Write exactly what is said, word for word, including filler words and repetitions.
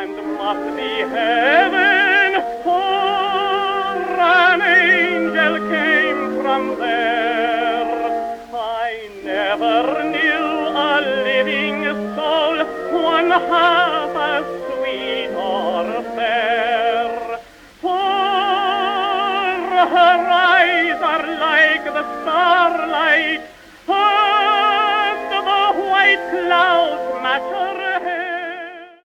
and must be heaven, for an angel came from there. I never knew a living soul one half as sweet or fair.